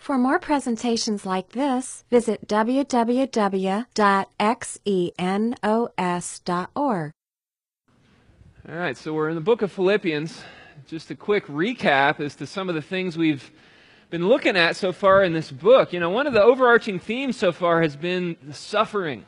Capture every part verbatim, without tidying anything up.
For more presentations like this, visit w w w dot xenos dot org. All right, so we're in the book of Philippians. Just a quick recap as to some of the things we've been looking at so far in this book. You know, one of the overarching themes so far has been the suffering.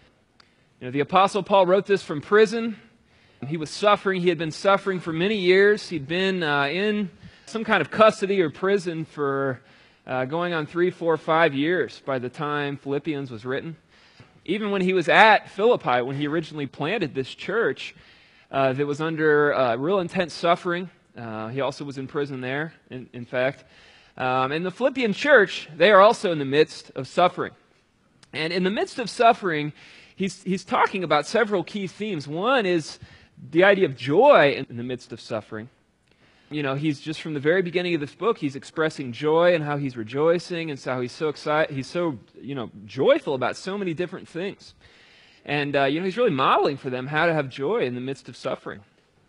You know, the Apostle Paul wrote this from prison. He was suffering. He had been suffering for many years. He'd been uh, in some kind of custody or prison for uh, going on three, four, five years by the time Philippians was written. Even when he was at Philippi, when he originally planted this church, uh, that was under uh, real intense suffering. Uh, he also was in prison there, in, in fact. Um, and the Philippian church, they are also in the midst of suffering. And in the midst of suffering, he's, he's talking about several key themes. One is the idea of joy in the midst of suffering. You know, he's just from the very beginning of this book, he's expressing joy and how he's rejoicing and so how he's so excited, he's so, you know, joyful about so many different things. And, uh, you know, he's really modeling for them how to have joy in the midst of suffering.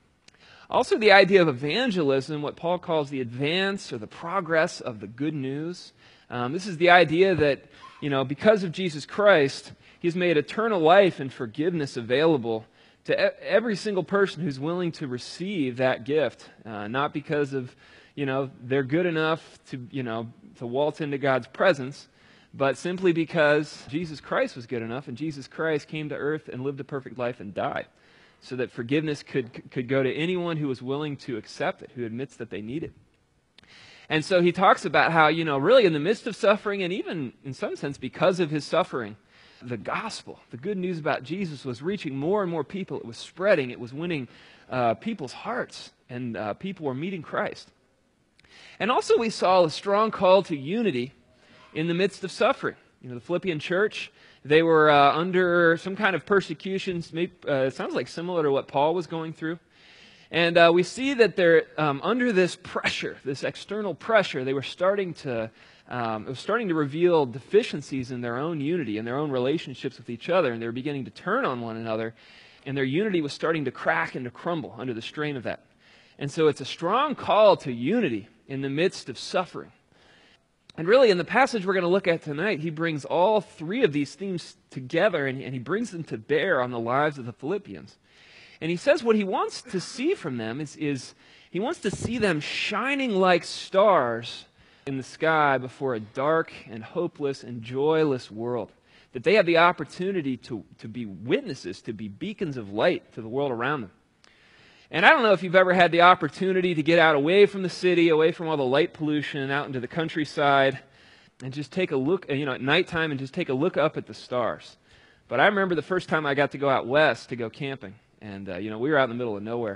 Also, the idea of evangelism, what Paul calls the advance or the progress of the good news. Um, this is the idea that, you know, because of Jesus Christ, he's made eternal life and forgiveness available to e- every single person who's willing to receive that gift. Uh, not because of, you know, they're good enough to, you know, to waltz into God's presence, but simply because Jesus Christ was good enough and Jesus Christ came to earth and lived a perfect life and died, so that forgiveness could could go to anyone who was willing to accept it, who admits that they need it. And so he talks about how, you know, really in the midst of suffering, and even in some sense because of his suffering, the gospel, the good news about Jesus was reaching more and more people. It was spreading. It was winning uh, people's hearts, and uh, people were meeting Christ. And also we saw a strong call to unity in the midst of suffering. You know, the Philippian church, they were uh, under some kind of persecution. Maybe, uh, it sounds like similar to what Paul was going through. And uh, we see that they're um, under this pressure, this external pressure. They were starting to, um, it was starting to reveal deficiencies in their own unity, in their own relationships with each other, and they were beginning to turn on one another. And their unity was starting to crack and to crumble under the strain of that. And so it's a strong call to unity in the midst of suffering. And really, in the passage we're going to look at tonight, he brings all three of these themes together, and, and he brings them to bear on the lives of the Philippians. And he says what he wants to see from them is, is he wants to see them shining like stars in the sky before a dark and hopeless and joyless world. That they have the opportunity to, to be witnesses, to be beacons of light to the world around them. And I don't know if you've ever had the opportunity to get out away from the city, away from all the light pollution, out into the countryside, and just take a look, you know, at nighttime and just take a look up at the stars. But I remember the first time I got to go out west to go camping. And, uh, you know, we were out in the middle of nowhere.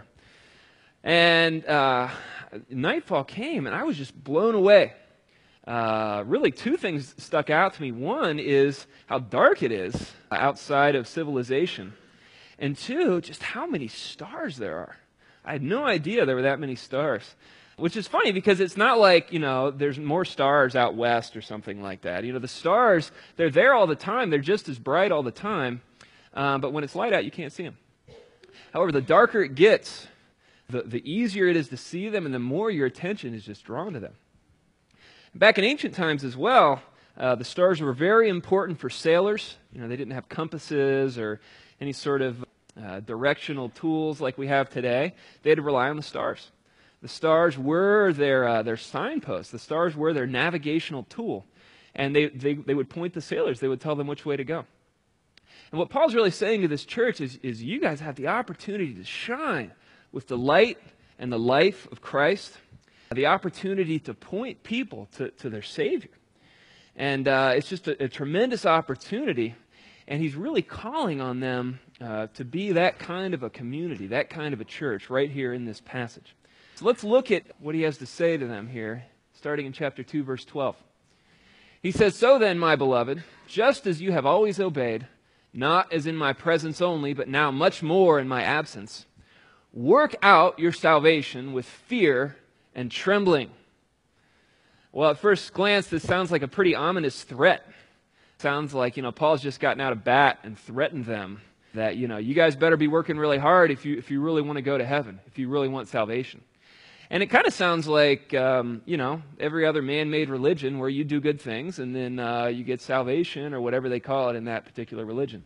And uh, nightfall came, and I was just blown away. Uh, really, two things stuck out to me. One is how dark it is outside of civilization. And two, just how many stars there are. I had no idea there were that many stars, which is funny because it's not like, you know, there's more stars out west or something like that. You know, the stars, they're there all the time. They're just as bright all the time. Um, but when it's light out, you can't see them. However, the darker it gets, the, the easier it is to see them and the more your attention is just drawn to them. Back in ancient times as well, uh, the stars were very important for sailors. You know, they didn't have compasses or any sort of uh, directional tools like we have today. They had to rely on the stars. The stars were their uh, their signposts. The stars were their navigational tool. And they, they, they would point the sailors. They would tell them which way to go. And what Paul's really saying to this church is, is you guys have the opportunity to shine with the light and the life of Christ, the opportunity to point people to, to their Savior. And uh, it's just a, a tremendous opportunity. And he's really calling on them uh, to be that kind of a community, that kind of a church right here in this passage. So let's look at what he has to say to them here, starting in chapter two, verse twelve. He says, "So then, my beloved, just as you have always obeyed, not as in my presence only, but now much more in my absence, work out your salvation with fear and trembling." Well, at first glance, this sounds like a pretty ominous threat. Sounds like, you know, Paul's just gotten out of bat and threatened them that, you know, you guys better be working really hard if you if you really want to go to heaven, if you really want salvation. And it kind of sounds like, um, you know, every other man-made religion where you do good things and then uh, you get salvation or whatever they call it in that particular religion.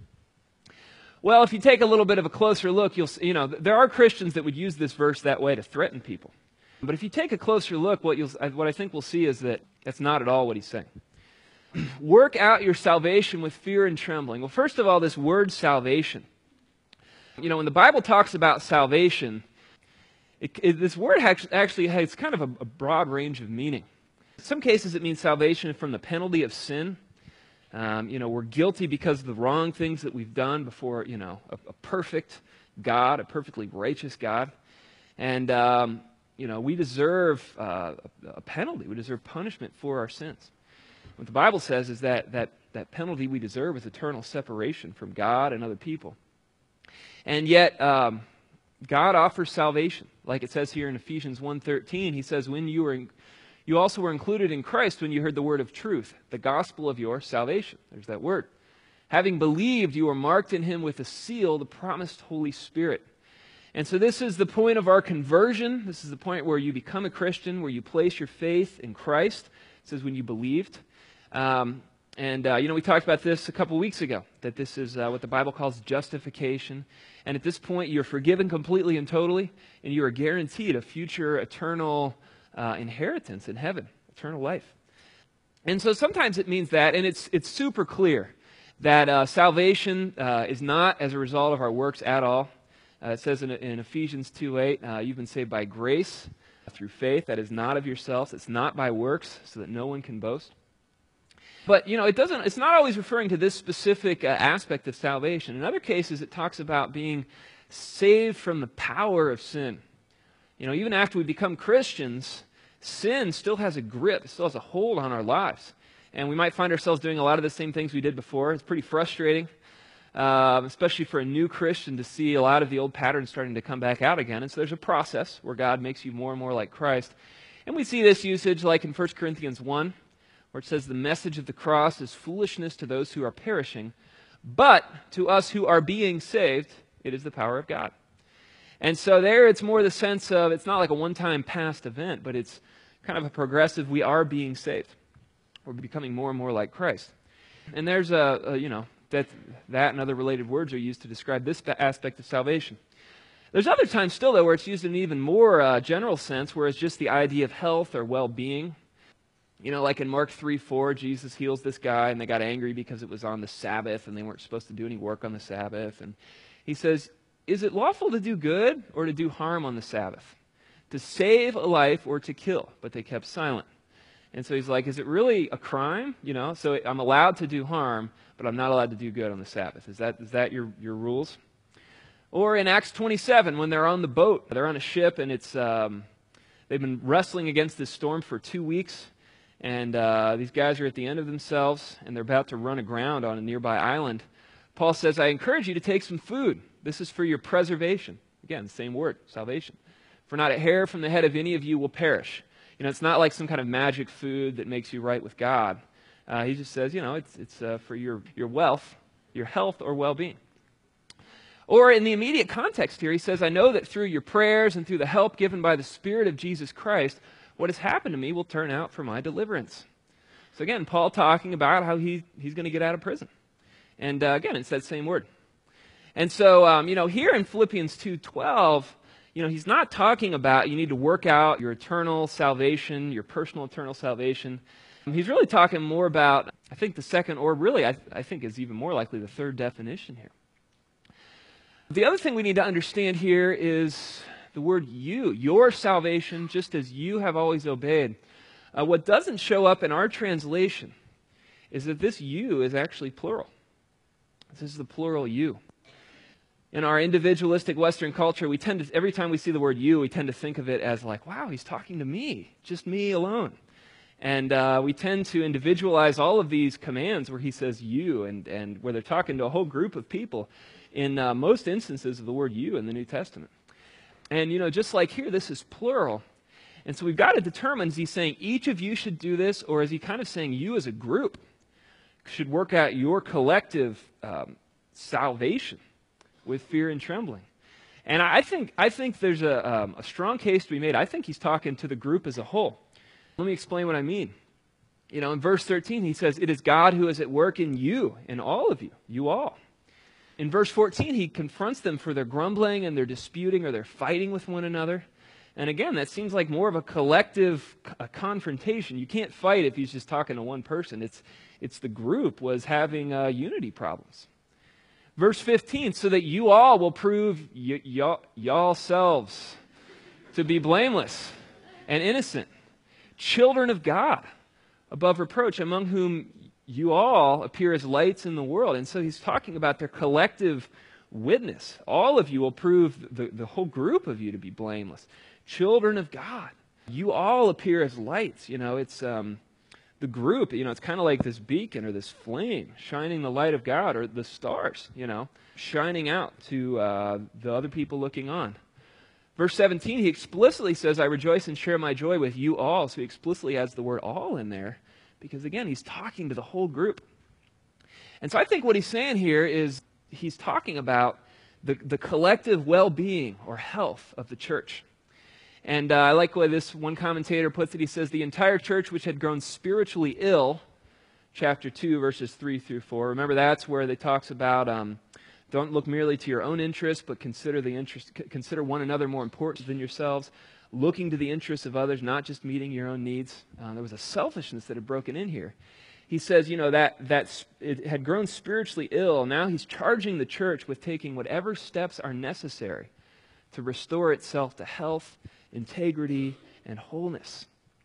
Well, if you take a little bit of a closer look, you'll see, you know, there are Christians that would use this verse that way to threaten people. But if you take a closer look, what you'll, what I think we'll see is that that's not at all what he's saying. Work out your salvation with fear and trembling. Well, first of all, this word salvation. You know, when the Bible talks about salvation, it, it, this word actually has kind of a, a broad range of meaning. In some cases, it means salvation from the penalty of sin. Um, you know, we're guilty because of the wrong things that we've done before, you know, a, a perfect God, a perfectly righteous God. And, um, you know, we deserve uh, a, a penalty. We deserve punishment for our sins. What the Bible says is that, that that penalty we deserve is eternal separation from God and other people. And yet, um, God offers salvation. Like it says here in Ephesians one thirteen, he says, when you were in, you also were included in Christ when you heard the word of truth, the gospel of your salvation. There's that word. Having believed, you were marked in him with a seal, the promised Holy Spirit. And so this is the point of our conversion. This is the point where you become a Christian, where you place your faith in Christ. It says when you believed. Um, and, uh, you know, we talked about this a couple weeks ago, that this is uh, what the Bible calls justification. And at this point, you're forgiven completely and totally, and you are guaranteed a future eternal uh, inheritance in heaven, eternal life. And so sometimes it means that, and it's it's super clear that uh, salvation uh, is not as a result of our works at all. Uh, it says in, in Ephesians two eight, uh, you've been saved by grace through faith. That is not of yourselves. It's not by works, so that no one can boast. But, you know, it doesn't, it's not always referring to this specific uh, aspect of salvation. In other cases, it talks about being saved from the power of sin. You know, even after we become Christians, sin still has a grip. It still has a hold on our lives. And we might find ourselves doing a lot of the same things we did before. It's pretty frustrating, uh, especially for a new Christian to see a lot of the old patterns starting to come back out again. And so there's a process where God makes you more and more like Christ. And we see this usage like in First Corinthians one, where it says, the message of the cross is foolishness to those who are perishing, but to us who are being saved, it is the power of God. And so there it's more the sense of, it's not like a one-time past event, but it's kind of a progressive, we are being saved. We're becoming more and more like Christ. And there's a, a you know, that, that and other related words are used to describe this aspect of salvation. There's other times still, though, where it's used in an even more uh, general sense, where it's just the idea of health or well-being. You know, like in Mark three four, Jesus heals this guy, and they got angry because it was on the Sabbath, and they weren't supposed to do any work on the Sabbath. And he says, is it lawful to do good or to do harm on the Sabbath? To save a life or to kill? But they kept silent. And so he's like, is it really a crime? You know, so I'm allowed to do harm, but I'm not allowed to do good on the Sabbath. Is that is that your, your rules? Or in Acts twenty-seven, when they're on the boat, they're on a ship, and it's um, they've been wrestling against this storm for two weeks. And uh, these guys are at the end of themselves, and they're about to run aground on a nearby island. Paul says, I encourage you to take some food. This is for your preservation. Again, the same word, salvation. For not a hair from the head of any of you will perish. You know, it's not like some kind of magic food that makes you right with God. Uh, he just says, you know, it's, it's uh, for your, your wealth, your health, or well-being. Or in the immediate context here, he says, I know that through your prayers and through the help given by the Spirit of Jesus Christ, what has happened to me will turn out for my deliverance. So again, Paul talking about how he, he's going to get out of prison. And uh, again, it's that same word. And so, um, you know, here in Philippians two twelve, you know, he's not talking about you need to work out your eternal salvation, your personal eternal salvation. He's really talking more about, I think, the second, or really, I, I think is even more likely the third definition here. The other thing we need to understand here is the word you, your salvation, just as you have always obeyed. Uh, what doesn't show up in our translation is that this you is actually plural. This is the plural you. In our individualistic Western culture, we tend to, every time we see the word you, we tend to think of it as like, wow, he's talking to me, just me alone. And uh, we tend to individualize all of these commands where he says you, and, and where they're talking to a whole group of people in uh, most instances of the word you in the New Testament. And, you know, just like here, this is plural. And so we've got to determine, is he saying each of you should do this, or is he kind of saying you as a group should work out your collective um, salvation with fear and trembling? And I think, I think there's a, um, a strong case to be made. I think he's talking to the group as a whole. Let me explain what I mean. You know, in verse thirteen, he says, it is God who is at work in you, in all of you, you all. In verse fourteen, he confronts them for their grumbling and their disputing or their fighting with one another. And again, that seems like more of a collective a confrontation. You can't fight if he's just talking to one person. It's, it's the group was having uh, unity problems. Verse fifteen, so that you all will prove y- y- y'all selves to be blameless and innocent, children of God, above reproach, among whom you all appear as lights in the world. And so he's talking about their collective witness. All of you will prove the, the whole group of you to be blameless. Children of God. You all appear as lights. You know, it's um, the group, you know, it's kind of like this beacon or this flame shining the light of God, or the stars, you know, shining out to uh, the other people looking on. Verse seventeen, he explicitly says, I rejoice and share my joy with you all. So he explicitly has the word all in there because, again, he's talking to the whole group. And so I think what he's saying here is he's talking about the, the collective well-being or health of the church. And uh, I like the way this one commentator puts it. He says, the entire church which had grown spiritually ill, chapter two, verses three through four. Remember, that's where they talks about um, don't look merely to your own interests, but consider the interest, consider one another more important than yourselves, looking to the interests of others, not just meeting your own needs. Uh, there was a selfishness that had broken in here. He says, you know, that, that it had grown spiritually ill. Now he's charging the church with taking whatever steps are necessary to restore itself to health, integrity, and wholeness.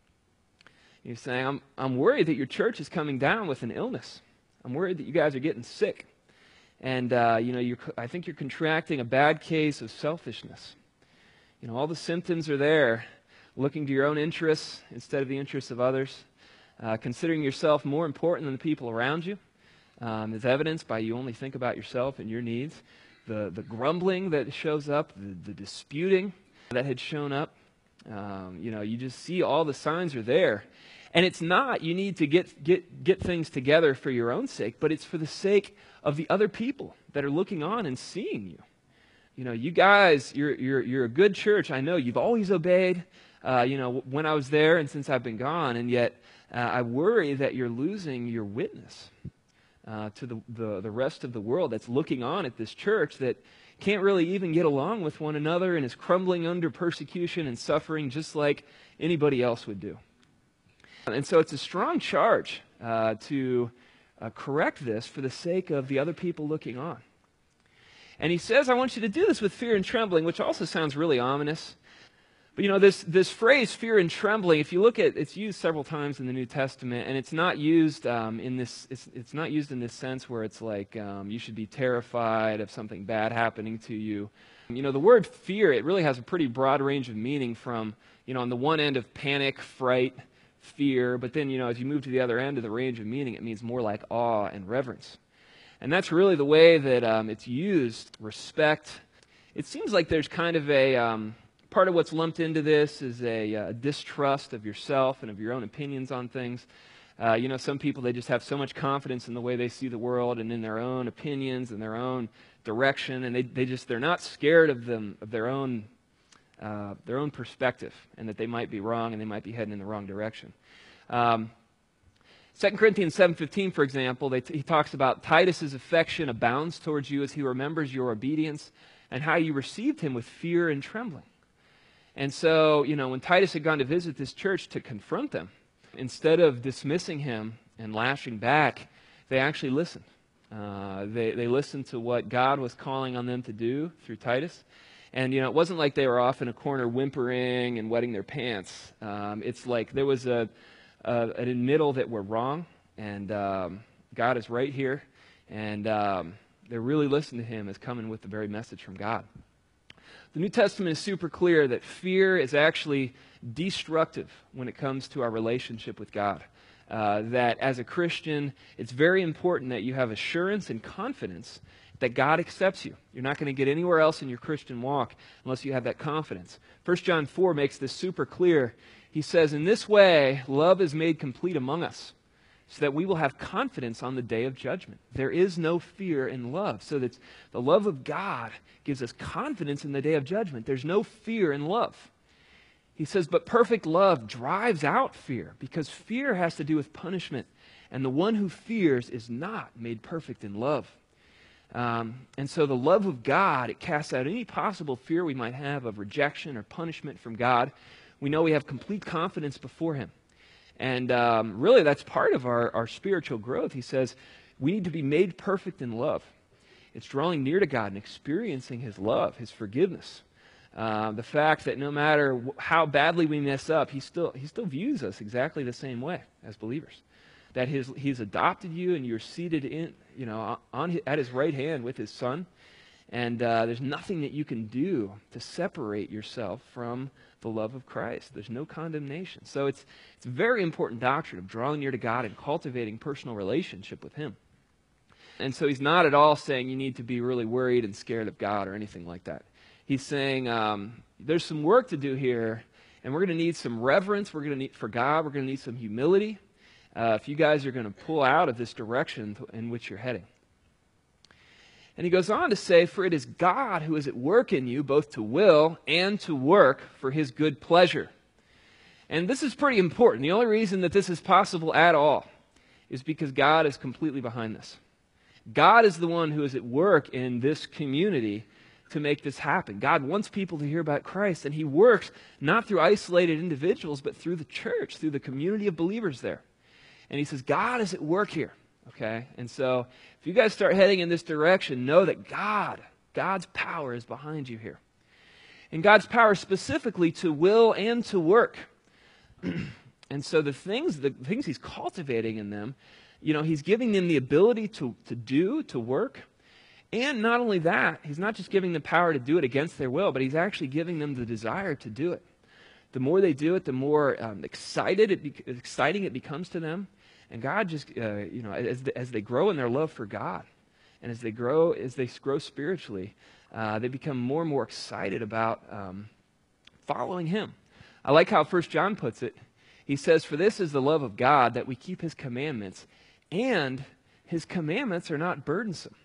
He's saying, I'm, I'm worried that your church is coming down with an illness. I'm worried that you guys are getting sick. And, uh, you know, you're, I think you're contracting a bad case of selfishness. You know, all the symptoms are there, looking to your own interests instead of the interests of others, uh, considering yourself more important than the people around you, um, is evidenced by you only think about yourself and your needs. The, the grumbling that shows up, the, the disputing that had shown up, um, you know, you just see all the signs are there. And it's not you need to get, get, get things together for your own sake, but it's for the sake of the other people that are looking on and seeing you. You know, you guys, you're, you're, you're a good church. I know you've always obeyed, uh, you know, when I was there and since I've been gone, and yet uh, I worry that you're losing your witness uh, to the, the, the rest of the world that's looking on at this church that can't really even get along with one another and is crumbling under persecution and suffering just like anybody else would do. And so it's a strong charge uh, to uh, correct this for the sake of the other people looking on. And he says, I want you to do this with fear and trembling, which also sounds really ominous. But you know, this, this phrase, fear and trembling, if you look at, it's used several times in the New Testament, and it's not used um, in this, it's, it's not used in this sense where it's like um, you should be terrified of something bad happening to you. You know, the word fear, it really has a pretty broad range of meaning from, you know, on the one end of panic, fright, fear, but then, you know, as you move to the other end of the range of meaning, it means more like awe and reverence. And that's really the way that um, it's used, respect. It seems like there's kind of a, um, part of what's lumped into this is a uh, distrust of yourself and of your own opinions on things. Uh, you know, some people, they just have so much confidence in the way they see the world and in their own opinions and their own direction, and they, they just, they're not scared of them, of their own, uh, their own perspective, and that they might be wrong and they might be heading in the wrong direction. Um, Second Corinthians seven fifteen, for example, they t- he talks about Titus's affection abounds towards you as he remembers your obedience and how you received him with fear and trembling. And so, you know, when Titus had gone to visit this church to confront them, instead of dismissing him and lashing back, they actually listened. Uh, they, they listened to what God was calling on them to do through Titus. And, you know, it wasn't like they were off in a corner whimpering and wetting their pants. Um, it's like there was a... Uh, an admittal that we're wrong, and um, God is right here, and um, they're really listening to him as coming with the very message from God. The New Testament is super clear that fear is actually destructive when it comes to our relationship with God. Uh, that as a Christian, it's very important that you have assurance and confidence that God accepts you. You're not going to get anywhere else in your Christian walk unless you have that confidence. First John four makes this super clear. He says, in this way, love is made complete among us, so that we will have confidence on the day of judgment. There is no fear in love. So that the love of God gives us confidence in the day of judgment. There's no fear in love. He says, but perfect love drives out fear, because fear has to do with punishment. And the one who fears is not made perfect in love. Um, and so the love of God, it casts out any possible fear we might have of rejection or punishment from God. We know we have complete confidence before him. And um, really, that's part of our, our spiritual growth. He says we need to be made perfect in love. It's drawing near to God and experiencing his love, his forgiveness. Uh, the fact that no matter how badly we mess up, he still, he still views us exactly the same way as believers. That his, he's adopted you and you're seated in, you know, on his, at his right hand with his son. And uh, there's nothing that you can do to separate yourself from the love of Christ. There's no condemnation. So it's it's a very important doctrine of drawing near to God and cultivating personal relationship with him. And so he's not at all saying you need to be really worried and scared of God or anything like that. He's saying um, there's some work to do here, and we're going to need some reverence. We're going to need for God. We're going to need some humility uh, if you guys are going to pull out of this direction in which you're heading. And he goes on to say, for it is God who is at work in you, both to will and to work for his good pleasure. And this is pretty important. The only reason that this is possible at all is because God is completely behind this. God is the one who is at work in this community to make this happen. God wants people to hear about Christ, and he works not through isolated individuals, but through the church, through the community of believers there. And he says, God is at work here. Okay, and so if you guys start heading in this direction, know that God, God's power is behind you here. And God's power specifically to will and to work. And so the things, the things he's cultivating in them, you know, he's giving them the ability to, to do, to work. And not only that, he's not just giving them power to do it against their will, but he's actually giving them the desire to do it. The more they do it, the more um, excited it be- exciting it becomes to them. And God just, uh, you know, as, the, as they grow in their love for God, and as they grow, as they grow spiritually, uh, they become more and more excited about um, following him. I like how First John puts it. He says, for this is the love of God, that we keep his commandments, and his commandments are not burdensome.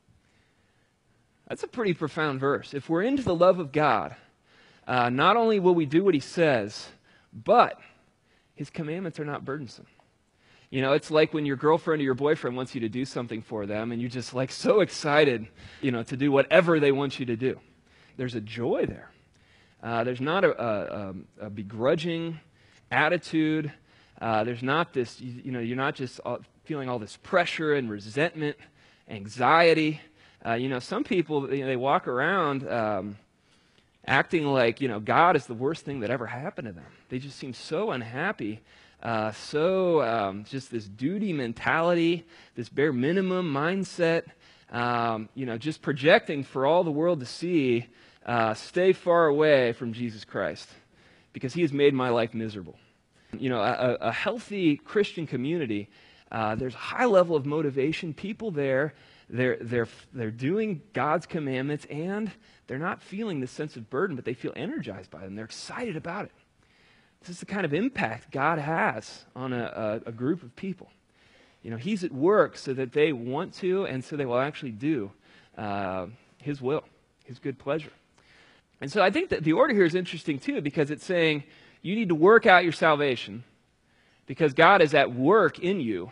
That's a pretty profound verse. If we're into the love of God, uh, not only will we do what he says, but his commandments are not burdensome. You know, it's like when your girlfriend or your boyfriend wants you to do something for them, and you're just like so excited, you know, to do whatever they want you to do. There's a joy there. Uh, there's not a, a, a begrudging attitude. Uh, there's not this, you, you know, you're not just feeling all this pressure and resentment, anxiety. Uh, you know, some people, you know, they walk around um, acting like, you know, God is the worst thing that ever happened to them. They just seem so unhappy. Uh, so um, just this duty mentality, this bare minimum mindset, um, you know, just projecting for all the world to see, uh, stay far away from Jesus Christ because he has made my life miserable. You know, a, a healthy Christian community, uh, there's a high level of motivation. People there, they're, they're, they're doing God's commandments, and they're not feeling this sense of burden, but they feel energized by them. They're excited about it. This is the kind of impact God has on a, a, a group of people. You know, he's at work so that they want to, and so they will actually do uh, his will, his good pleasure. And so I think that the order here is interesting too, because it's saying you need to work out your salvation because God is at work in you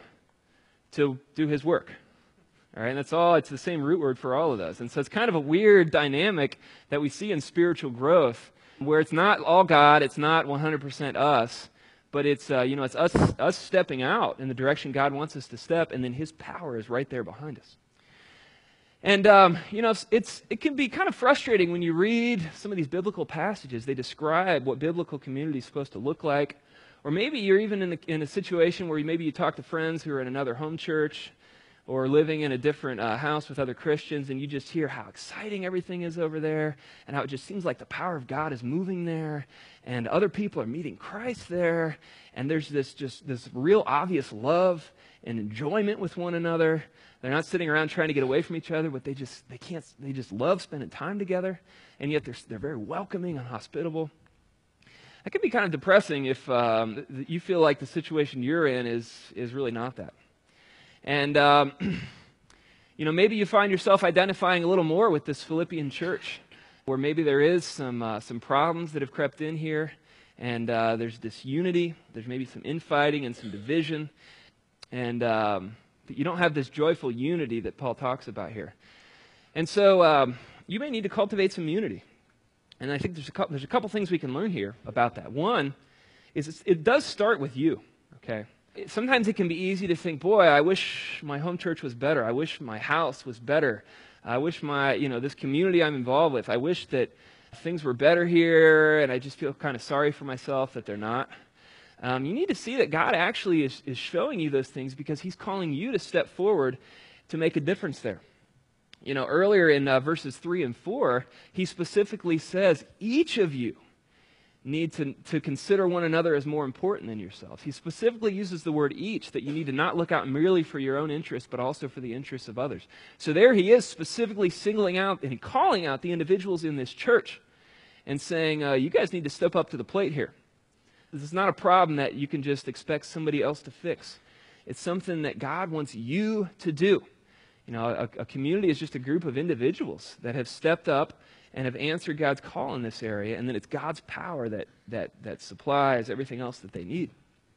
to do his work. All right, and that's all, it's the same root word for all of those. And so it's kind of a weird dynamic that we see in spiritual growth, where it's not all God, it's not one hundred percent us, but it's uh, you know it's us us stepping out in the direction God wants us to step, and then his power is right there behind us. And um, you know it's, it's it can be kind of frustrating when you read some of these biblical passages. They describe what biblical community is supposed to look like, or maybe you're even in, the, in a situation where maybe you talk to friends who are in another home church, or living in a different uh, house with other Christians, and you just hear how exciting everything is over there, and how it just seems like the power of God is moving there, and other people are meeting Christ there, and there's this just this real obvious love and enjoyment with one another. They're not sitting around trying to get away from each other, but they just they can't they just love spending time together, and yet they're they're very welcoming and hospitable. That can be kind of depressing if um, you feel like the situation you're in is, is really not that. And, um, you know, maybe you find yourself identifying a little more with this Philippian church, where maybe there is some, uh, some problems that have crept in here, and uh, there's disunity, there's maybe some infighting and some division, and um, you don't have this joyful unity that Paul talks about here. And so um, you may need to cultivate some unity. And I think there's a couple, there's a couple things we can learn here about that. One is it's, it does start with you, okay? It, sometimes it can be easy to think, boy, I wish my home church was better. I wish my house was better. I wish my, you know, this community I'm involved with, I wish that things were better here, and I just feel kind of sorry for myself that they're not. Um, you need to see that God actually is, is showing you those things because he's calling you to step forward to make a difference there. You know, earlier in uh, verses three and four, he specifically says, each of you need to, to consider one another as more important than yourselves. He specifically uses the word each, that you need to not look out merely for your own interests, but also for the interests of others. So there he is specifically singling out and calling out the individuals in this church and saying, uh, you guys need to step up to the plate here. This is not a problem that you can just expect somebody else to fix. It's something that God wants you to do. You know, a, a community is just a group of individuals that have stepped up and have answered God's call in this area, and then it's God's power that that that supplies everything else that they need.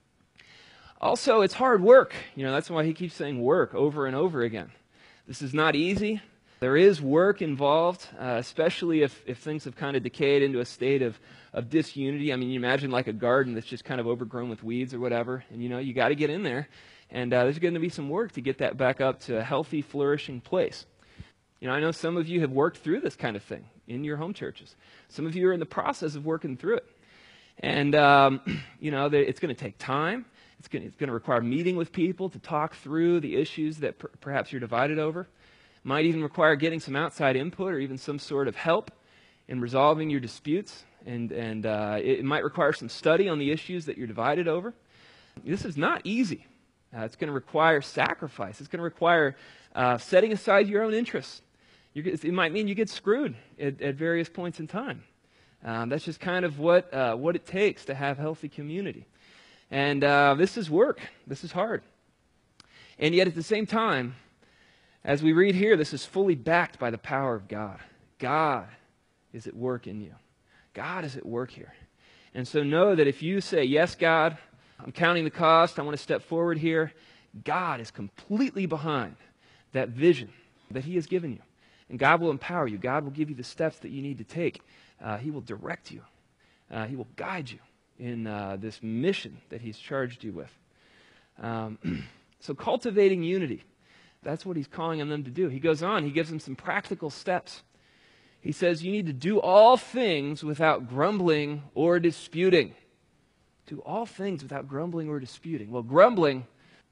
Also, it's hard work. You know, that's why he keeps saying work over and over again. This is not easy. There is work involved, uh, especially if, if things have kind of decayed into a state of, of disunity. I mean, you imagine like a garden that's just kind of overgrown with weeds or whatever, and you know, you got to get in there. And uh, there's going to be some work to get that back up to a healthy, flourishing place. You know, I know some of you have worked through this kind of thing in your home churches. Some of you are in the process of working through it. And, um, you know, it's going to take time. It's going, it's going to require meeting with people to talk through the issues that per- perhaps you're divided over. It might even require getting some outside input or even some sort of help in resolving your disputes. And, and uh, it, it might require some study on the issues that you're divided over. This is not easy. Uh, it's going to require sacrifice. It's going to require uh, setting aside your own interests. You're, it might mean you get screwed at, at various points in time. Um, that's just kind of what uh, what it takes to have healthy community. And uh, this is work. This is hard. And yet at the same time, as we read here, this is fully backed by the power of God. God is at work in you. God is at work here. And so know that if you say, yes, God, I'm counting the cost, I want to step forward here, God is completely behind that vision that he has given you. And God will empower you. God will give you the steps that you need to take. Uh, he will direct you. Uh, he will guide you in uh, this mission that he's charged you with. Um, so cultivating unity, that's what he's calling on them to do. He goes on, he gives them some practical steps. He says you need to do all things without grumbling or disputing. Do all things without grumbling or disputing. Well, grumbling,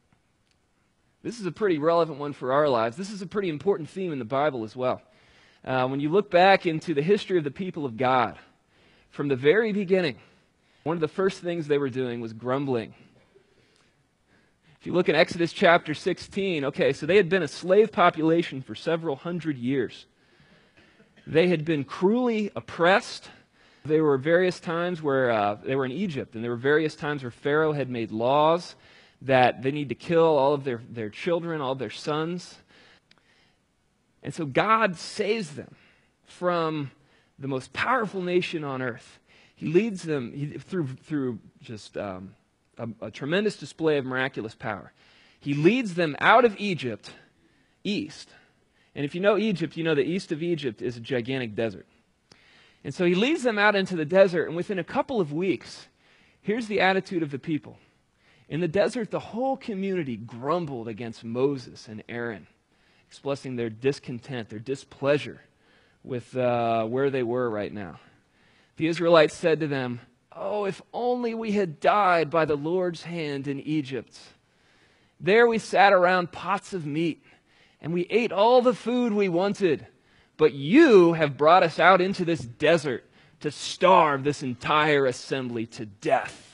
this is a pretty relevant one for our lives. This is a pretty important theme in the Bible as well. Uh, when you look back into the history of the people of God, from the very beginning, one of the first things they were doing was grumbling. If you look in Exodus chapter sixteen, okay, so they had been a slave population for several hundred years. They had been cruelly oppressed. There were various times where uh, they were in Egypt, and there were various times where Pharaoh had made laws that they need to kill all of their, their children, all of their sons. And so God saves them from the most powerful nation on earth. He leads them he, through, through just um, a, a tremendous display of miraculous power. He leads them out of Egypt, east. And if you know Egypt, you know the east of Egypt is a gigantic desert. And so he leads them out into the desert, and within a couple of weeks, here's the attitude of the people. In the desert, the whole community grumbled against Moses and Aaron, expressing their discontent, their displeasure with uh, where they were right now. The Israelites said to them, "Oh, if only we had died by the Lord's hand in Egypt. There we sat around pots of meat, and we ate all the food we wanted. But you have brought us out into this desert to starve this entire assembly to death."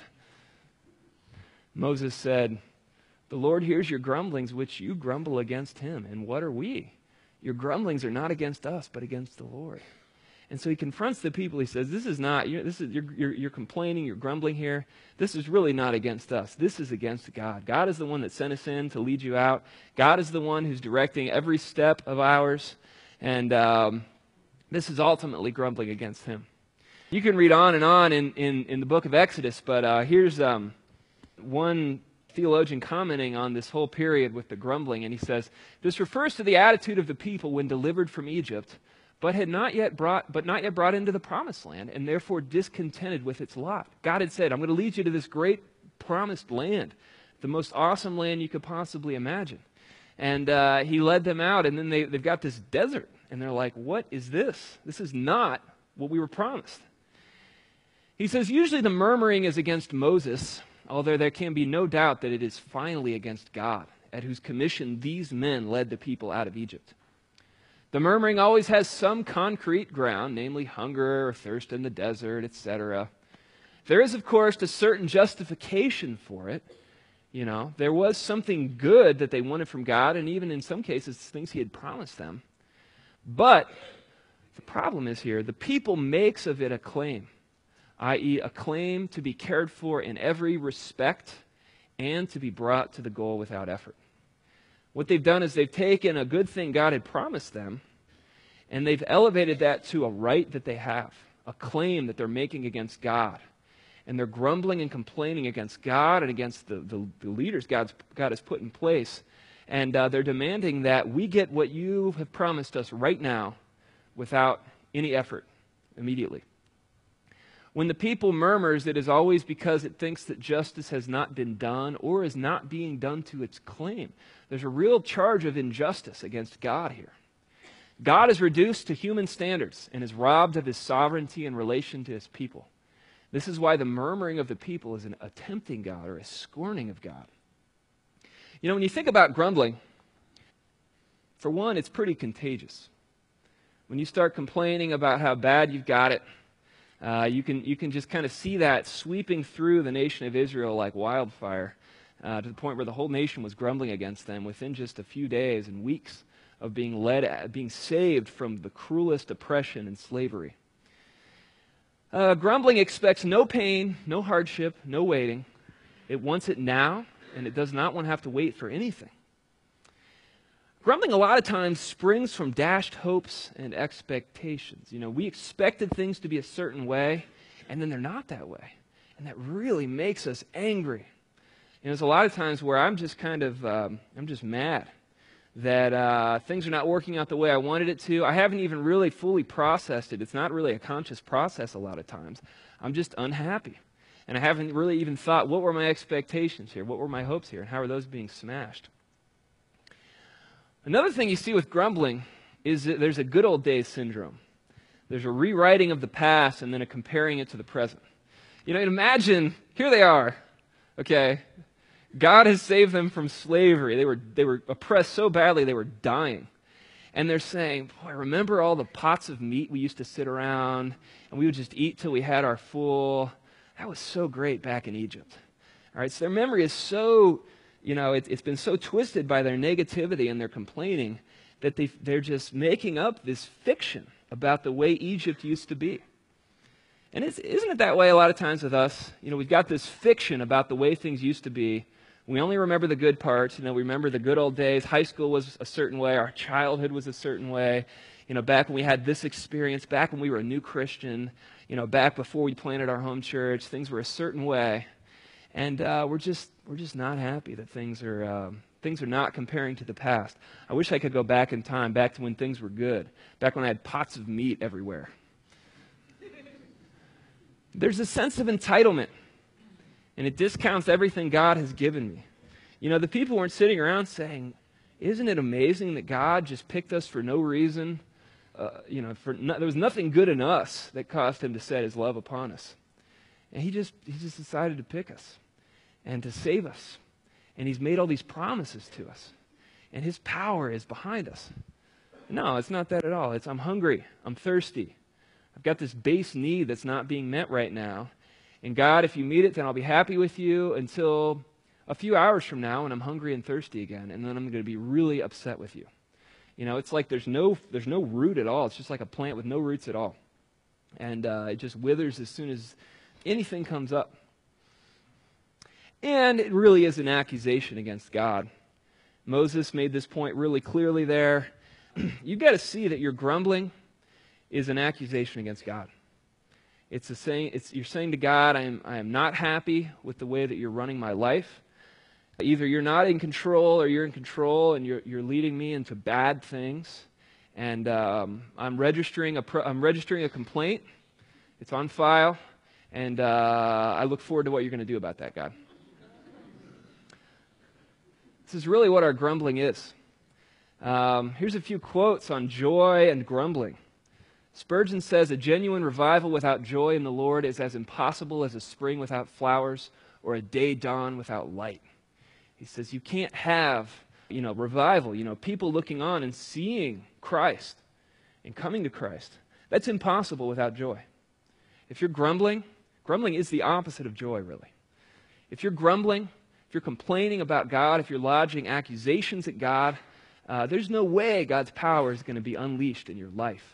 Moses said, "The Lord hears your grumblings, which you grumble against him. And what are we? Your grumblings are not against us, but against the Lord." And so he confronts the people. He says, this is not, you're, this is, you're, you're, you're complaining, you're grumbling here. This is really not against us. This is against God. God is the one that sent us in to lead you out. God is the one who's directing every step of ours. And um, this is ultimately grumbling against him. You can read on and on in, in, in the book of Exodus, but uh, here's um, one theologian commenting on this whole period with the grumbling, and he says, this refers to the attitude of the people when delivered from Egypt, but had not yet brought, but not yet brought into the promised land, and therefore discontented with its lot. God had said, I'm going to lead you to this great promised land, the most awesome land you could possibly imagine. And uh, he led them out, and then they, they've got this desert, and they're like, what is this? This is not what we were promised. He says, usually the murmuring is against Moses, although there can be no doubt that it is finally against God, at whose commission these men led the people out of Egypt. The murmuring always has some concrete ground, namely hunger or thirst in the desert, et cetera. There is, of course, a certain justification for it. You know, there was something good that they wanted from God, and even in some cases, things he had promised them. But the problem is here, the people makes of it a claim, that is a claim to be cared for in every respect and to be brought to the goal without effort. What they've done is they've taken a good thing God had promised them, and they've elevated that to a right that they have, a claim that they're making against God. And they're grumbling and complaining against God and against the, the, the leaders God's, God has put in place. And uh, they're demanding that we get what you have promised us right now without any effort immediately. When the people murmurs, it is always because it thinks that justice has not been done or is not being done to its claim. There's a real charge of injustice against God here. God is reduced to human standards and is robbed of his sovereignty in relation to his people. This is why the murmuring of the people is an attempting God or a scorning of God. You know, when you think about grumbling, for one, it's pretty contagious. When you start complaining about how bad you've got it, uh, you can you can just kind of see that sweeping through the nation of Israel like wildfire, uh, to the point where the whole nation was grumbling against them within just a few days and weeks of being led, being saved from the cruelest oppression and slavery. Uh, grumbling expects no pain, no hardship, no waiting. It wants it now, and it does not want to have to wait for anything. Grumbling a lot of times springs from dashed hopes and expectations. You know, we expected things to be a certain way, and then they're not that way. And that really makes us angry. And there's a lot of times where I'm just kind of, um, I'm just mad that uh, things are not working out the way I wanted it to. I haven't even really fully processed it. It's not really a conscious process a lot of times. I'm just unhappy. And I haven't really even thought, what were my expectations here? What were my hopes here? And how are those being smashed? Another thing you see with grumbling is that there's a good old days syndrome. There's a rewriting of the past and then a comparing it to the present. You know, imagine, here they are, okay? God has saved them from slavery. They were, they were oppressed so badly they were dying. And they're saying, boy, remember all the pots of meat we used to sit around and we would just eat till we had our full? That was so great back in Egypt. All right, so their memory is so, you know, it, it's been so twisted by their negativity and their complaining that they, they're just making up this fiction about the way Egypt used to be. And it's, isn't it that way a lot of times with us? You know, we've got this fiction about the way things used to be. We only remember the good parts. You know, we remember the good old days. High school was a certain way. Our childhood was a certain way. You know, back when we had this experience, back when we were a new Christian, you know, back before we planted our home church, things were a certain way. And uh, we're just we're just not happy that things are um, things are not comparing to the past. I wish I could go back in time, back to when things were good, back when I had pots of meat everywhere. There's a sense of entitlement. And it discounts everything God has given me. You know, the people weren't sitting around saying, isn't it amazing that God just picked us for no reason? Uh, you know, for no, there was nothing good in us that caused him to set his love upon us. And he just, he just decided to pick us and to save us. And he's made all these promises to us. And his power is behind us. No, it's not that at all. It's I'm hungry. I'm thirsty. I've got this base need that's not being met right now. And God, if you meet it, then I'll be happy with you until a few hours from now when I'm hungry and thirsty again. And then I'm going to be really upset with you. You know, it's like there's no there's no root at all. It's just like a plant with no roots at all. And uh, it just withers as soon as anything comes up. And it really is an accusation against God. Moses made this point really clearly there. You've got to see that your grumbling is an accusation against God. It's a saying. It's you're saying to God, I am I am not happy with the way that you're running my life. Either you're not in control, or you're in control, and you're you're leading me into bad things. And um, I'm registering a pro, I'm registering a complaint. It's on file, and uh, I look forward to what you're going to do about that, God. This is really what our grumbling is. Um, here's a few quotes on joy and grumbling. Spurgeon says, a genuine revival without joy in the Lord is as impossible as a spring without flowers or a day dawn without light. He says you can't have, you know, revival, you know, people looking on and seeing Christ and coming to Christ. That's impossible without joy. If you're grumbling, grumbling is the opposite of joy, really. If you're grumbling, if you're complaining about God, if you're lodging accusations at God, uh, there's no way God's power is going to be unleashed in your life.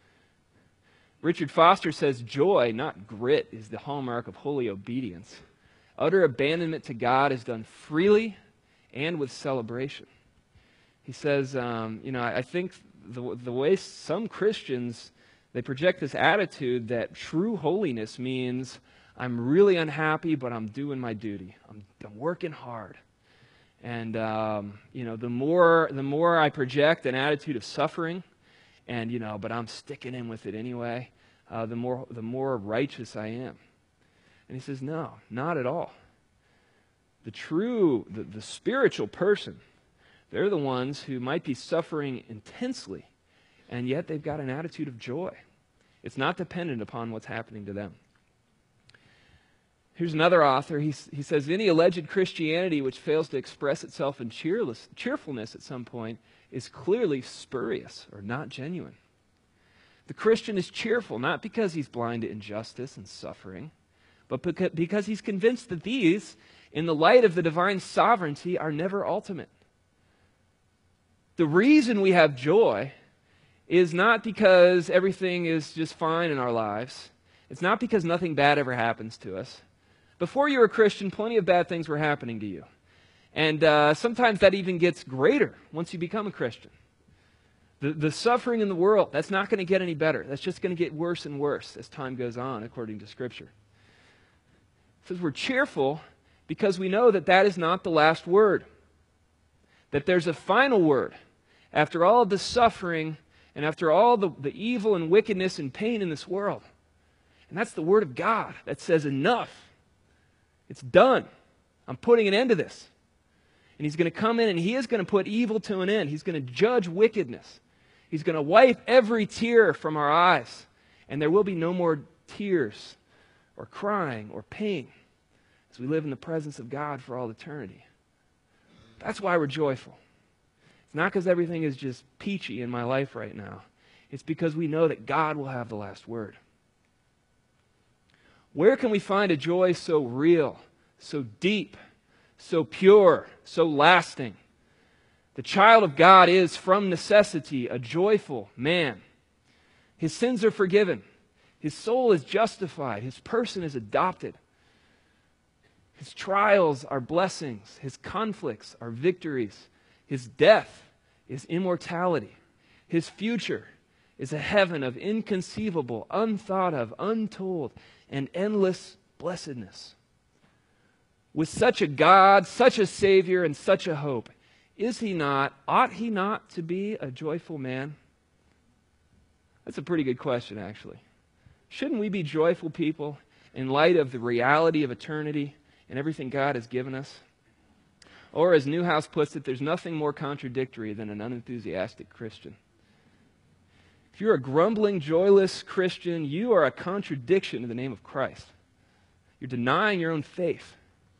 Richard Foster says, joy, not grit, is the hallmark of holy obedience. Utter abandonment to God is done freely and with celebration. He says, um, you know, I, I think the, the way some Christians, they project this attitude that true holiness means I'm really unhappy, but I'm doing my duty. I'm, I'm working hard. And, um, you know, the more, the more I project an attitude of suffering, and, you know, but I'm sticking in with it anyway, uh, the more the more righteous I am. And he says, no, not at all. The true, the, the spiritual person, they're the ones who might be suffering intensely, and yet they've got an attitude of joy. It's not dependent upon what's happening to them. Here's another author. He, he says, any alleged Christianity which fails to express itself in cheerless, cheerfulness at some point is clearly spurious or not genuine. The Christian is cheerful, not because he's blind to injustice and suffering, but because he's convinced that these, in the light of the divine sovereignty, are never ultimate. The reason we have joy is not because everything is just fine in our lives. It's not because nothing bad ever happens to us. Before you were a Christian, plenty of bad things were happening to you. And uh, sometimes that even gets greater once you become a Christian. The, the suffering in the world, that's not going to get any better. That's just going to get worse and worse as time goes on, according to Scripture. It says we're cheerful because we know that that is not the last word. That there's a final word. After all of the suffering and after all the, the evil and wickedness and pain in this world. And that's the Word of God that says enough. It's done. I'm putting an end to this. And he's going to come in and he is going to put evil to an end. He's going to judge wickedness. He's going to wipe every tear from our eyes. And there will be no more tears or crying or pain as we live in the presence of God for all eternity. That's why we're joyful. It's not because everything is just peachy in my life right now. It's because we know that God will have the last word. Where can we find a joy so real, so deep, so pure, so lasting? The child of God is, from necessity, a joyful man. His sins are forgiven. His soul is justified. His person is adopted. His trials are blessings. His conflicts are victories. His death is immortality. His future is a heaven of inconceivable, unthought of, untold, and endless blessedness. With such a God, such a Savior, and such a hope, is he not, ought he not to be a joyful man? That's a pretty good question, actually. Shouldn't we be joyful people in light of the reality of eternity and everything God has given us? Or as Newhouse puts it, there's nothing more contradictory than an unenthusiastic Christian. If you're a grumbling, joyless Christian, you are a contradiction to the name of Christ. You're denying your own faith.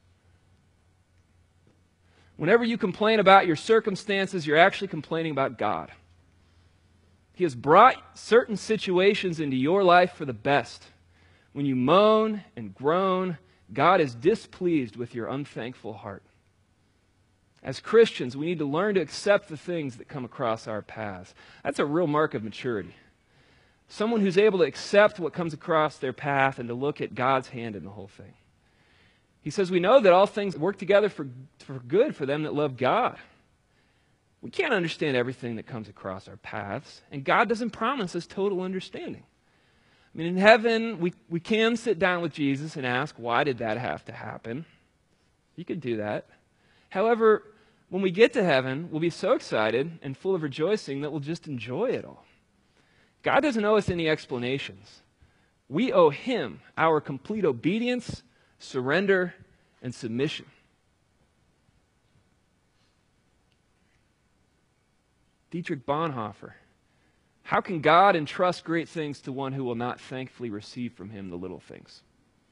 Whenever you complain about your circumstances, you're actually complaining about God. He has brought certain situations into your life for the best. When you moan and groan, God is displeased with your unthankful heart. As Christians, we need to learn to accept the things that come across our paths. That's a real mark of maturity. Someone who's able to accept what comes across their path and to look at God's hand in the whole thing. He says, we know that all things work together for, for good for them that love God. We can't understand everything that comes across our paths, and God doesn't promise us total understanding. I mean, in heaven, we, we can sit down with Jesus and ask, why did that have to happen? You could do that. However, when we get to heaven, we'll be so excited and full of rejoicing that we'll just enjoy it all. God doesn't owe us any explanations. We owe Him our complete obedience, surrender, and submission. Dietrich Bonhoeffer. How can God entrust great things to one who will not thankfully receive from Him the little things?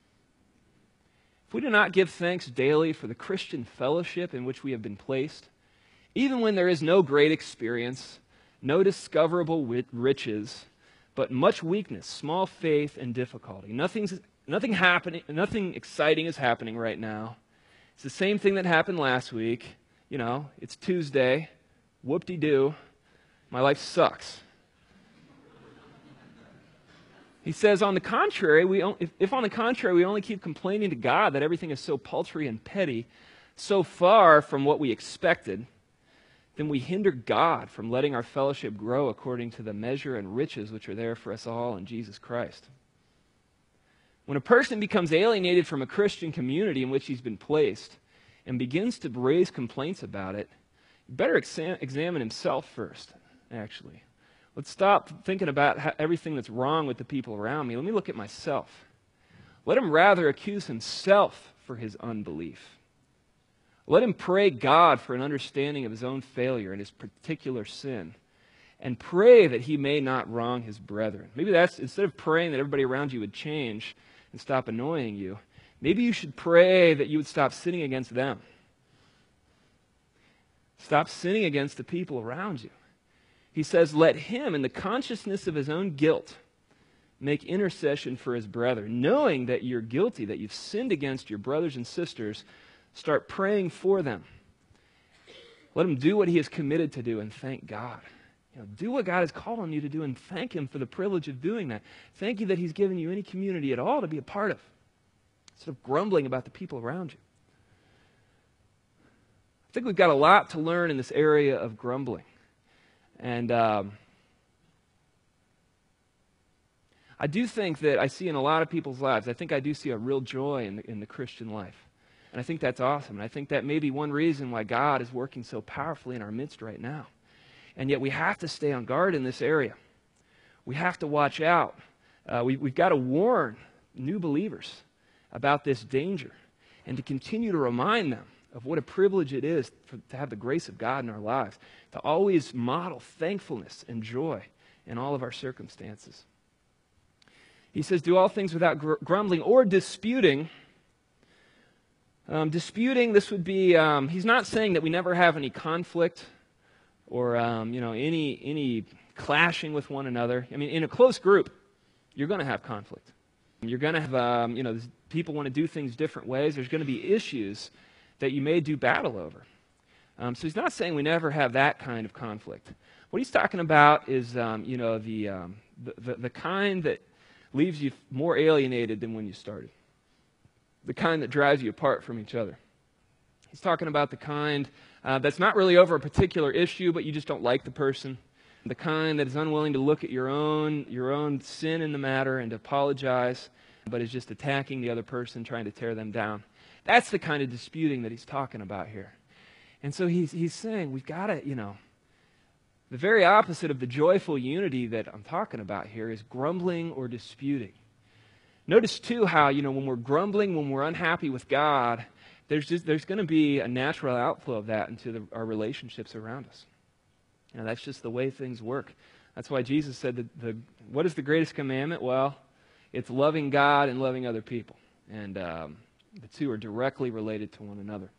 If we do not give thanks daily for the Christian fellowship in which we have been placed, even when there is no great experience, no discoverable riches, but much weakness, small faith, and difficulty. Nothing's, nothing happening, nothing exciting is happening right now. It's the same thing that happened last week. You know, it's Tuesday. Whoop-de-doo. My life sucks. He says, on the contrary, we if, if on the contrary we only keep complaining to God that everything is so paltry and petty, so far from what we expected, then we hinder God from letting our fellowship grow according to the measure and riches which are there for us all in Jesus Christ. When a person becomes alienated from a Christian community in which he's been placed and begins to raise complaints about it, you better exam- examine himself first, actually. Let's stop thinking about how, everything that's wrong with the people around me. Let me look at myself. Let him rather accuse himself for his unbelief. Let him pray God for an understanding of his own failure and his particular sin, and pray that he may not wrong his brethren. Maybe that's, instead of praying that everybody around you would change and stop annoying you, maybe you should pray that you would stop sinning against them. Stop sinning against the people around you. He says, let him, in the consciousness of his own guilt, make intercession for his brethren, knowing that you're guilty, that you've sinned against your brothers and sisters. Start praying for them. Let him do what he is committed to do and thank God. You know, do what God has called on you to do and thank Him for the privilege of doing that. Thank you that He's given you any community at all to be a part of, instead of grumbling about the people around you. I think we've got a lot to learn in this area of grumbling. And um, I do think that I see in a lot of people's lives, I think I do see a real joy in the, in the Christian life. And I think that's awesome. And I think that may be one reason why God is working so powerfully in our midst right now. And yet we have to stay on guard in this area. We have to watch out. Uh, we, we've got to warn new believers about this danger and to continue to remind them of what a privilege it is for, to have the grace of God in our lives, to always model thankfulness and joy in all of our circumstances. He says, do all things without gr- grumbling or disputing. Um, disputing, this would be, um, he's not saying that we never have any conflict or, um, you know, any any clashing with one another. I mean, in a close group, you're going to have conflict. You're going to have, um, you know, people want to do things different ways. There's going to be issues that you may do battle over. Um, so he's not saying we never have that kind of conflict. What he's talking about is, um, you know, the, um, the, the the kind that leaves you more alienated than when you started. The kind that drives you apart from each other. He's talking about the kind uh, that's not really over a particular issue, but you just don't like the person. The kind that is unwilling to look at your own your own sin in the matter and to apologize, but is just attacking the other person, trying to tear them down. That's the kind of disputing that he's talking about here. And so he's he's saying we've got to, you know, the very opposite of the joyful unity that I'm talking about here is grumbling or disputing. Notice too how, you know, when we're grumbling, when we're unhappy with God, there's just there's going to be a natural outflow of that into the, our relationships around us. You know, that's just the way things work. That's why Jesus said that the what is the greatest commandment? Well, it's loving God and loving other people, and um, the two are directly related to one another.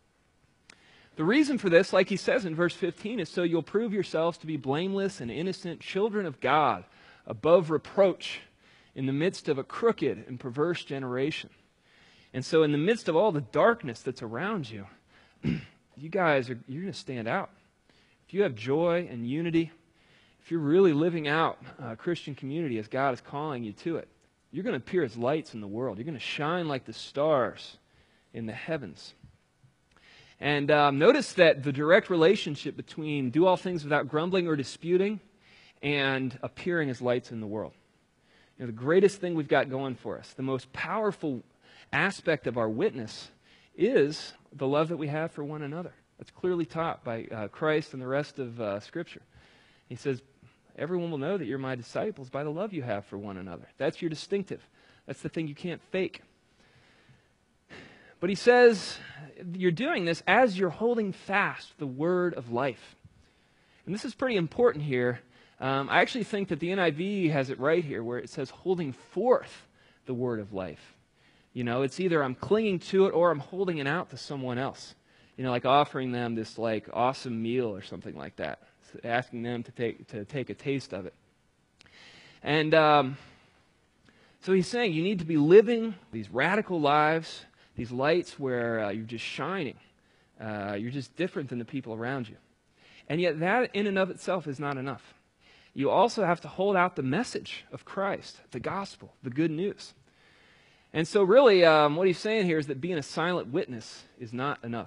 The reason for this, like he says in verse fifteen, is so you'll prove yourselves to be blameless and innocent children of God, above reproach, in the midst of a crooked and perverse generation. And so in the midst of all the darkness that's around you, you guys, are you're going to stand out. If you have joy and unity, if you're really living out a Christian community as God is calling you to it, you're going to appear as lights in the world. You're going to shine like the stars in the heavens. And um, notice that the direct relationship between do all things without grumbling or disputing and appearing as lights in the world. You know, the greatest thing we've got going for us, the most powerful aspect of our witness is the love that we have for one another. That's clearly taught by uh, Christ and the rest of uh, Scripture. He says, everyone will know that you're my disciples by the love you have for one another. That's your distinctive. That's the thing you can't fake. But he says, you're doing this as you're holding fast the word of life. And this is pretty important here. Um, I actually think that the N I V has it right here where it says holding forth the word of life. You know, it's either I'm clinging to it or I'm holding it out to someone else. You know, like offering them this like awesome meal or something like that. So asking them to take to take a taste of it. And um, so he's saying you need to be living these radical lives, these lights where uh, you're just shining. Uh, you're just different than the people around you. And yet that in and of itself is not enough. You also have to hold out the message of Christ, the gospel, the good news. And so really um, what he's saying here is that being a silent witness is not enough.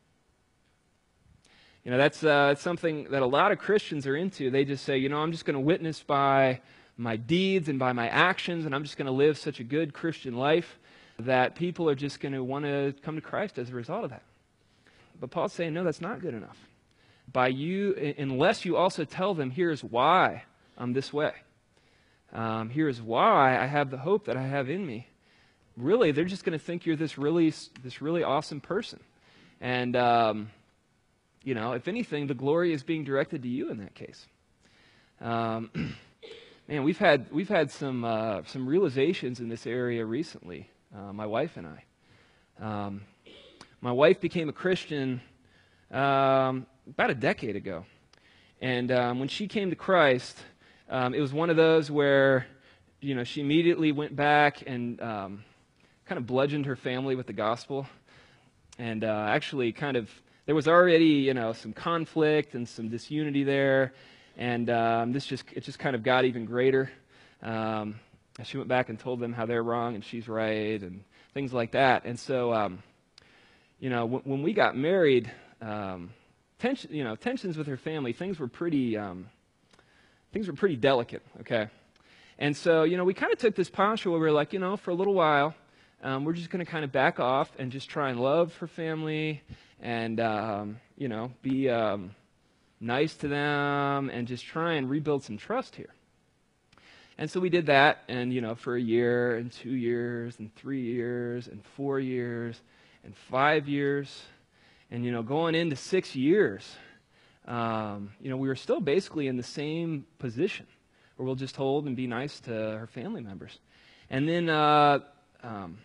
You know, that's, uh, that's something that a lot of Christians are into. They just say, you know, I'm just going to witness by my deeds and by my actions, and I'm just going to live such a good Christian life that people are just going to want to come to Christ as a result of that. But Paul's saying, no, that's not good enough. By you, unless you also tell them, here's why I'm this way. Um, here's why I have the hope that I have in me. Really, they're just going to think you're this really, this really awesome person. And, um, you know, if anything, the glory is being directed to you in that case. Um, man, we've had we've had some uh, some realizations in this area recently. Uh, my wife and I. Um, my wife became a Christian um, about a decade ago, and um, when she came to Christ, um, it was one of those where, you know, she immediately went back and um, kind of bludgeoned her family with the gospel, and uh, actually kind of. There was already, you know, some conflict and some disunity there, and um, this just it just kind of got even greater. Um, she went back and told them how they're wrong and she's right, and things like that. And so, um, you know, w- when we got married, um, tension, you know, tensions with her family, things were pretty, um, things were pretty delicate. Okay, and so, you know, we kind of took this posture where we were like, you know, for a little while, um, we're just going to kind of back off and just try and love her family. And, um, you know, be um, nice to them and just try and rebuild some trust here. And so we did that, and, you know, for a year and two years and three years and four years and five years. And, you know, going into six years, um, you know, we were still basically in the same position where we'll just hold and be nice to her family members. And then uh, um,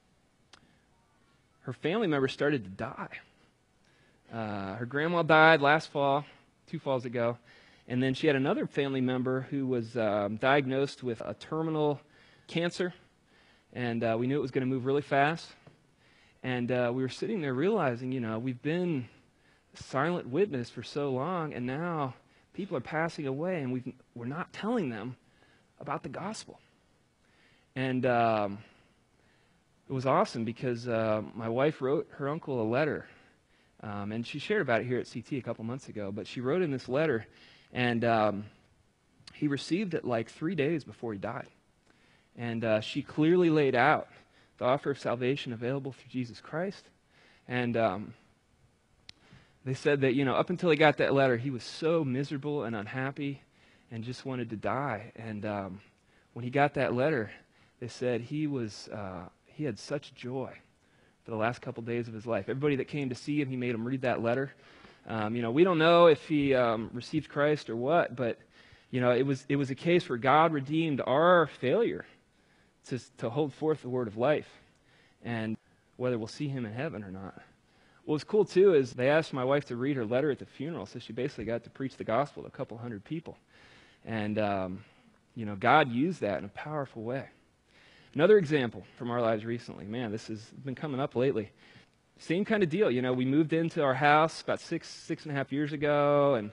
her family members started to die. Uh, her grandma died last fall, two falls ago, and then she had another family member who was um, diagnosed with a terminal cancer, and uh, we knew it was going to move really fast. And uh, we were sitting there realizing, you know, we've been a silent witness for so long, and now people are passing away, and we've, we're not telling them about the gospel. And um, it was awesome because uh, my wife wrote her uncle a letter. Um, and she shared about it here at C T a couple months ago. But she wrote in this letter, and um, he received it like three days before he died. And uh, she clearly laid out the offer of salvation available through Jesus Christ. And um, they said that, you know, up until he got that letter, he was so miserable and unhappy and just wanted to die. And um, when he got that letter, they said he was uh, he had such joy for the last couple days of his life. Everybody that came to see him, he made them read that letter. Um, you know, we don't know if he um, received Christ or what, but, you know, it was it was a case where God redeemed our failure to, to hold forth the word of life, and whether we'll see him in heaven or not. What was cool, too, is they asked my wife to read her letter at the funeral, so she basically got to preach the gospel to a couple hundred people. And, um, you know, God used that in a powerful way. Another example from our lives recently. Man, this has been coming up lately. Same kind of deal. You know, we moved into our house about six, six and a half years ago, and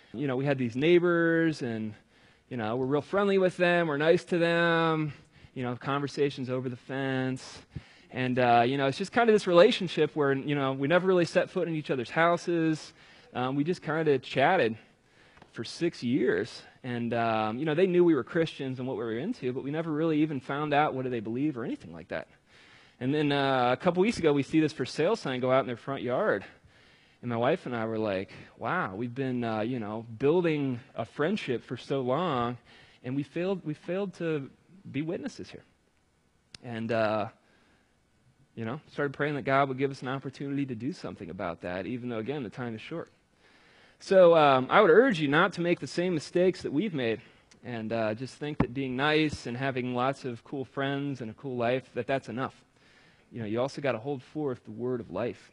You know, we had these neighbors, and, you know, we're real friendly with them. We're nice to them. You know, conversations over the fence. And, uh, you know, it's just kind of this relationship where, you know, we never really set foot in each other's houses. Um, we just kind of chatted for six years. And, um, you know, they knew we were Christians and what we were into, but we never really even found out what do they believe or anything like that. And then uh, a couple weeks ago, we see this for sale sign go out in their front yard. And my wife and I were like, wow, we've been, uh, you know, building a friendship for so long, and we failed, we failed to be witnesses here. And, uh, you know, started praying that God would give us an opportunity to do something about that, even though, again, the time is short. So um, I would urge you not to make the same mistakes that we've made, and uh, just think that being nice and having lots of cool friends and a cool life, that that's enough. You know, you also got to hold forth the word of life.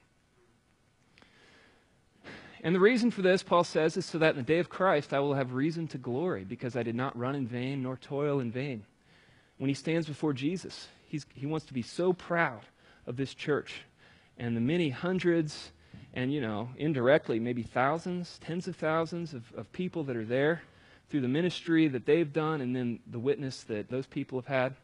And the reason for this, Paul says, is so that in the day of Christ I will have reason to glory, because I did not run in vain nor toil in vain. When he stands before Jesus, he's, he wants to be so proud of this church and the many hundreds and, you know, indirectly maybe thousands, tens of thousands of, of people that are there through the ministry that they've done and then the witness that those people have had.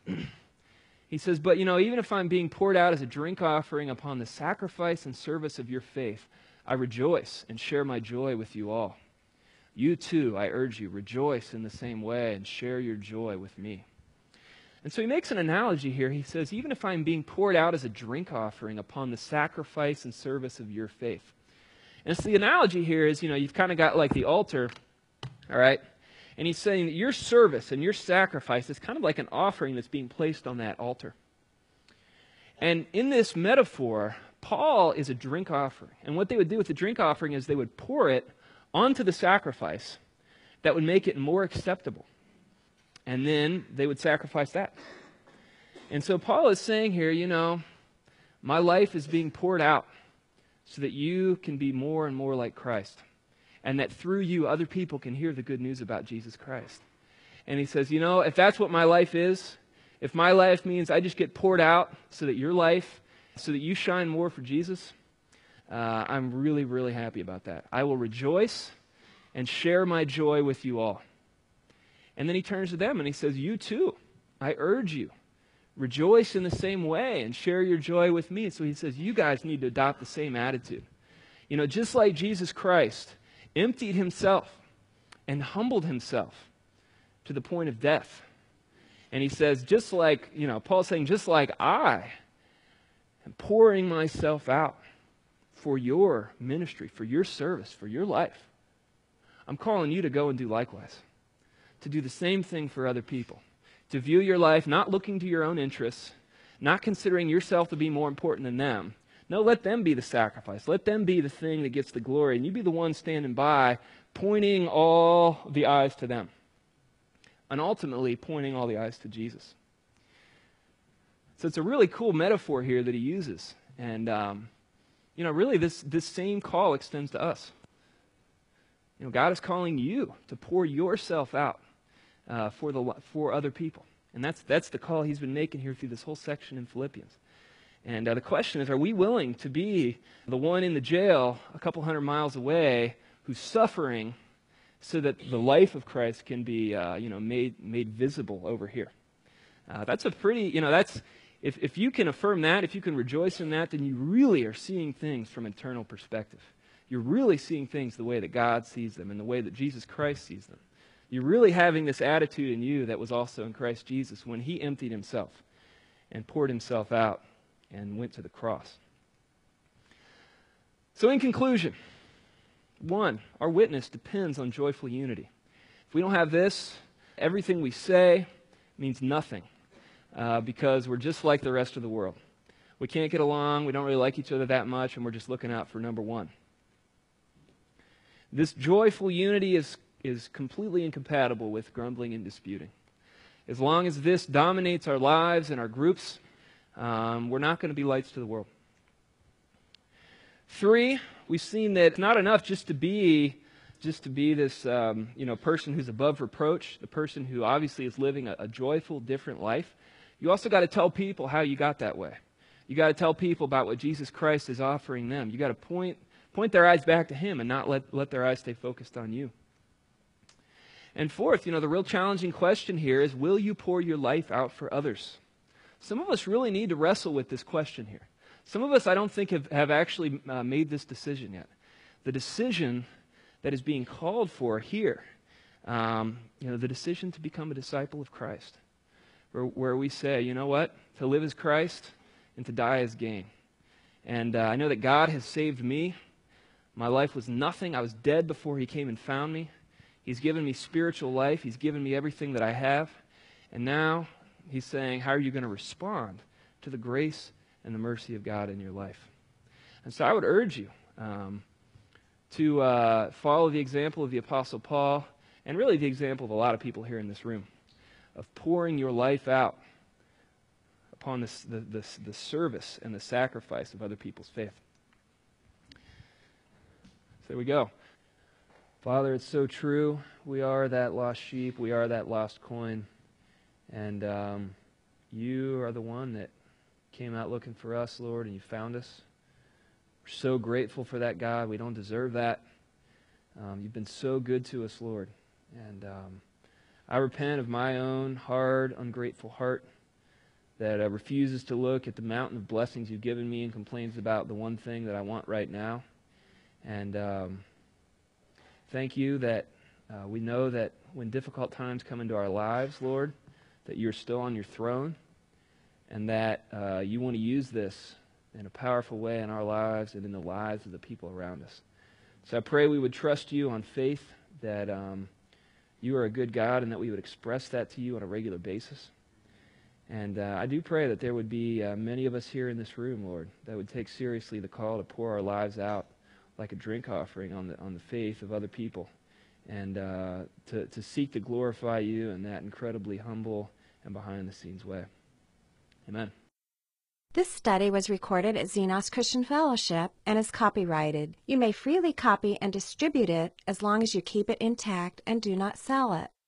He says, but, you know, even if I'm being poured out as a drink offering upon the sacrifice and service of your faith, I rejoice and share my joy with you all. You too, I urge you, rejoice in the same way and share your joy with me. And so he makes an analogy here. He says, even if I'm being poured out as a drink offering upon the sacrifice and service of your faith. And so the analogy here is, you know, you've kind of got like the altar, all right? And he's saying that your service and your sacrifice is kind of like an offering that's being placed on that altar. And in this metaphor, Paul is a drink offering. And what they would do with the drink offering is they would pour it onto the sacrifice that would make it more acceptable. And then they would sacrifice that. And so Paul is saying here, you know, my life is being poured out so that you can be more and more like Christ. And that through you, other people can hear the good news about Jesus Christ. And he says, you know, if that's what my life is, if my life means I just get poured out so that your life, so that you shine more for Jesus, uh, I'm really, really happy about that. I will rejoice and share my joy with you all. And then he turns to them and he says, you too, I urge you, rejoice in the same way and share your joy with me. So he says, you guys need to adopt the same attitude. You know, just like Jesus Christ emptied himself and humbled himself to the point of death. And he says, just like, you know, Paul's saying, just like I am pouring myself out for your ministry, for your service, for your life, I'm calling you to go and do likewise. To do the same thing for other people. To view your life not looking to your own interests, not considering yourself to be more important than them. No, let them be the sacrifice. Let them be the thing that gets the glory. And you be the one standing by, pointing all the eyes to them. And ultimately, pointing all the eyes to Jesus. So it's a really cool metaphor here that he uses. And, um, you know, really this, this same call extends to us. You know, God is calling you to pour yourself out uh, for the for other people. And that's, that's the call he's been making here through this whole section in Philippians. And uh, the question is, are we willing to be the one in the jail a couple hundred miles away who's suffering so that the life of Christ can be, uh, you know, made made visible over here? Uh, that's a pretty, you know, that's, if, if you can affirm that, if you can rejoice in that, then you really are seeing things from an eternal perspective. You're really seeing things the way that God sees them and the way that Jesus Christ sees them. You're really having this attitude in you that was also in Christ Jesus when he emptied himself and poured himself out and went to the cross. So in conclusion, one, our witness depends on joyful unity. If we don't have this, everything we say means nothing uh, because we're just like the rest of the world. We can't get along, we don't really like each other that much, and we're just looking out for number one. This joyful unity is, is completely incompatible with grumbling and disputing. As long as this dominates our lives and our groups, Um, we're not going to be lights to the world. Three, we've seen that it's not enough just to be just to be this um, you know person who's above reproach, the person who obviously is living a, a joyful, different life. You also got to tell people how you got that way. You got to tell people about what Jesus Christ is offering them. You got to point point their eyes back to him and not let, let their eyes stay focused on you. And fourth, you know, the real challenging question here is, will you pour your life out for others? Some of us really need to wrestle with this question here. Some of us, I don't think, have, have actually uh, made this decision yet. The decision that is being called for here, um, you know, the decision to become a disciple of Christ, where, where we say, you know what, to live is Christ and to die is gain. And uh, I know that God has saved me. My life was nothing. I was dead before he came and found me. He's given me spiritual life. He's given me everything that I have. And now he's saying, how are you going to respond to the grace and the mercy of God in your life? And so I would urge you um, to uh, follow the example of the Apostle Paul, and really the example of a lot of people here in this room, of pouring your life out upon this, the, the, the service and the sacrifice of other people's faith. So there we go. Father, it's so true. We are that lost sheep. We are that lost coin. And um, you are the one that came out looking for us, Lord, and you found us. We're so grateful for that, God. We don't deserve that. Um, you've been so good to us, Lord. And um, I repent of my own hard, ungrateful heart that uh, refuses to look at the mountain of blessings you've given me and complains about the one thing that I want right now. And um, thank you that uh, we know that when difficult times come into our lives, Lord, that you're still on your throne, and that uh, you want to use this in a powerful way in our lives and in the lives of the people around us. So I pray we would trust you on faith, that um, you are a good God, and that we would express that to you on a regular basis. And uh, I do pray that there would be uh, many of us here in this room, Lord, that would take seriously the call to pour our lives out like a drink offering on the on the faith of other people, and uh, to, to seek to glorify you in that incredibly humble and behind-the-scenes way. Amen. This study was recorded at Xenos Christian Fellowship and is copyrighted. You may freely copy and distribute it as long as you keep it intact and do not sell it.